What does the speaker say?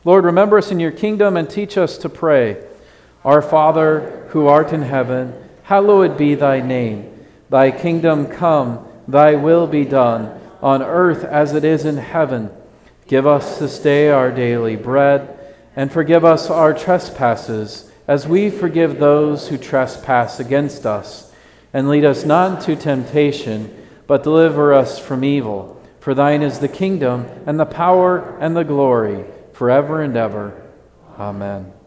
Lord, remember us in your kingdom and teach us to pray. Our Father, who art in heaven, hallowed be thy name. Thy kingdom come, thy will be done, on earth as it is in heaven. Give us this day our daily bread, and forgive us our trespasses, as we forgive those who trespass against us. And lead us not into temptation, but deliver us from evil. For thine is the kingdom, and the power, and the glory, forever and ever. Amen.